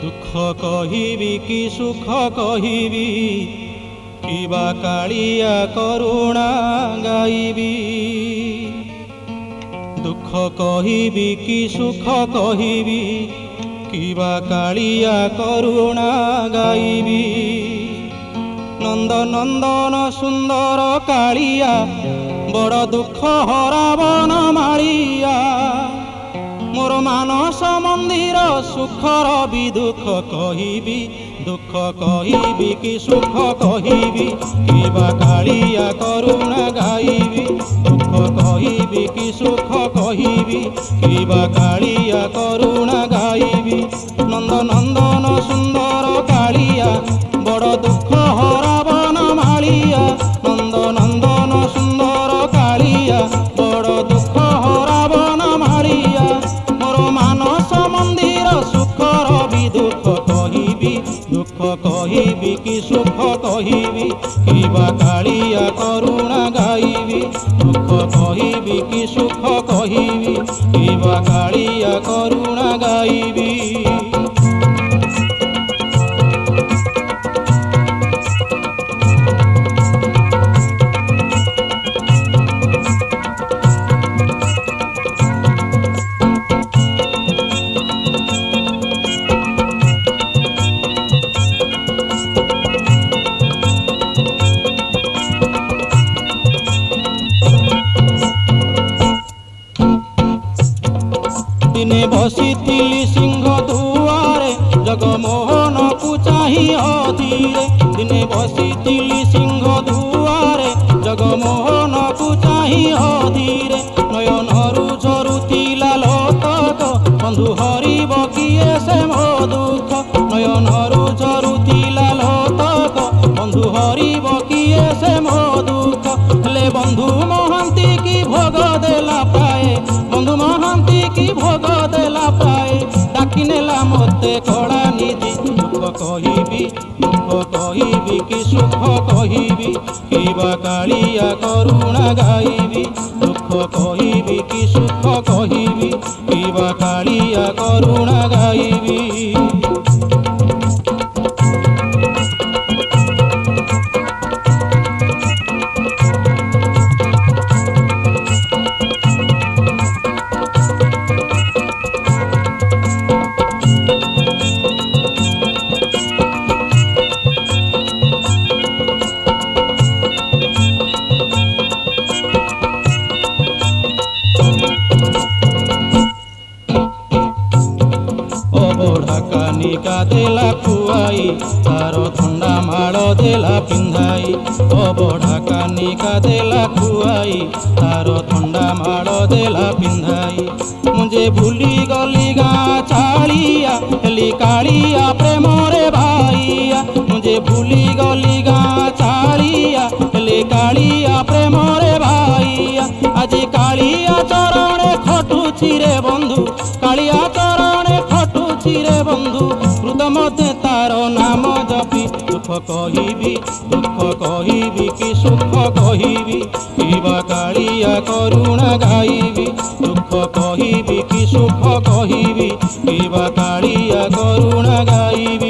दुख कहिबी कि सुख कहिबी किबा कालिया करुणा गाइबी। दुख कहिबी कि सुख कहिबी किबा कालिया करुणा गाइबी। नंद नंदन सुंदर कालिया बड़ दुख हरावन मारिया। मोर मानस मंदिर सुखर भी दुख कहिबी। दुख कहिबी कि सुख कहिबी किबा कालिया करुणा गाइबी। दुख कहिबी कि सुख कहिबी किबा कालिया करुणा गाइबी। नंद नंदन सुंदर कालिया बड़ दुख हरावन मालिया। नंद नंदन सुंदर कालिया बड़ दुख हरावन मालिया। मोर मानस मंदिर सुखर भी दुख कहिबी। दुख कहिबी कि सुख कहिबी किबा कालिया करुणा गाइबी। दुख कहिबी कि सुख कहिबी किबा कालिया करुणा गाइबी। दिने बसिथिली सिंह दुआरे जगमोहन को चाही अधीरे। दिने बसिथिली सिंह दुआरे जगमोहन को चाही अधीरे। नयनरु झरुथिला लोतक बंधु हरिब किए से मो दुख। नयनरु झरुथिला लोतक बंधु हरिब किए से मो दुख। हेले बंधु महांती की भोग देला पाए। बंधु महांती की भोग देला पाए। डाकी नेला मते कला निधि। दुख कहिबी दुख कहिबी कि सुख कहिबी किबा कालिया करुणा गाइबी। दुख कहिबी कि सुख कहिबी किबा कालिया करुणा गाइबी। कानिका देला खुआई तार थंडा माड़ देला पिंधाई। बड़ा कानिका देला खुआई तार थंडा माड़ देला पिंधाई। मुझे भूली गली गाँ चालिया हेली कालिया प्रेम रे भाइया। मुझे भूली गली गाँ चालिया हेली कालिया प्रेम रे भाइया। आज कालिया चरणे खटुछि रे बंधु। कालिया चरणे खटुछि रे बंधु। हृद मते तार नाम जपी। दुख कहिबी दुख कहिबी कि सुख कहिबी किबा कालिया करुणा गाइबी। दुख कहिबी कि सुख कहिबी किबा कालिया करुणा गाइबी।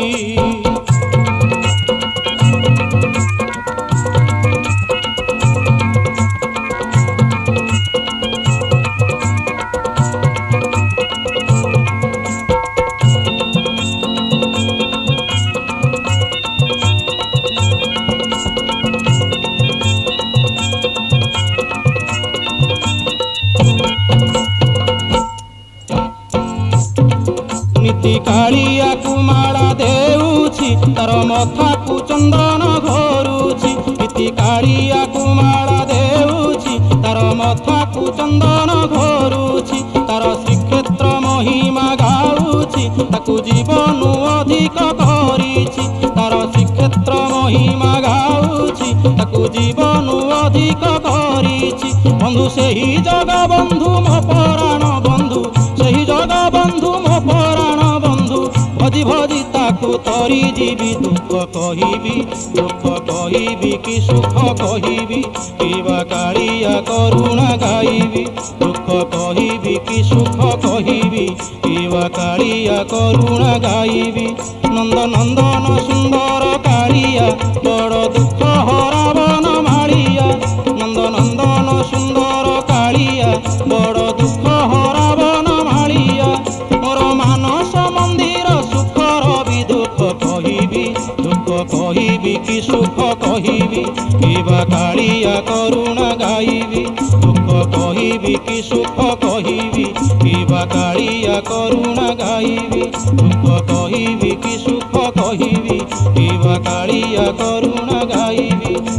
नीति कालिया को माला देउछि तार मथा को चंदन घोरुछि। नीति कालिया को माला देउछि तार मथा को चंदन घोरुछि। तार श्रीक्षेत्र महिमा गाउछि ताकु जीवन अधिक करिछि। तार श्रीक्षेत्र महिमा गाउछि ताकु जीवन अधिक करिछि। बंधु सेही जगा बंधु मो पराण बंधु। सेही जगा बंधु मो पराण बंधु। भजी भजी ताकु तरी जीवी। दुख कहिबी दुख कहिबी कि सुख कहिबी किबा कालिया करुणा गाइबी। दुख कहिबी कि सुख कहिबी किबा କାଳିଆ କରୁଣା ଗାଇବି। ନନ୍ଦ ନନ୍ଦନ ସୁନ୍ଦର କାଳିଆ ବଡ଼ ଦୁଃଖ ହରାବନ ମାଳିଆ। ନନ୍ଦ ନନ୍ଦନ ସୁନ୍ଦର କାଳିଆ ବଡ଼ ଦୁଃଖ ହରାବନ ମାଳିଆ। ମୋର ମାନସ ମନ୍ଦିର ସୁଖର ବି ଦୁଃଖ କହିବି, ଦୁଃଖ କହିବି କି ସୁଖ କହିବି, କିବା କାଳିଆ କରୁଣା ଗାଇବି। ଦୁଃଖ କହିବି କି ସୁଖ କହିବି, କିବା କାଳିଆ କରୁଣା ଗାଇବି। ଦୁଃଖ କହିବି କି ସୁଖ କହିବି, କିବା କାଳିଆ କରୁଣା ଗାଇବି।